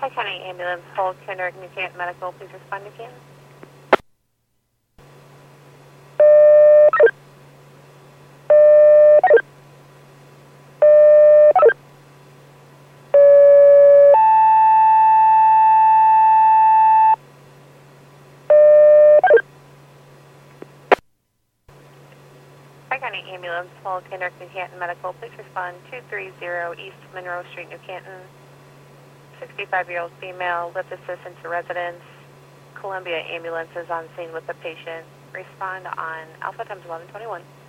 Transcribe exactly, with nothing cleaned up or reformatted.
County Ambulance, hold Kendrick, New Canton Medical. Please respond to Canton. County Ambulance, hold Kendrick, New Canton Medical. Please respond two three zero East Monroe Street, New Canton. sixty-five-year-old female, lift assistant to residence. Columbia Ambulance is on scene with the patient. Respond on Alpha times eleven twenty-one.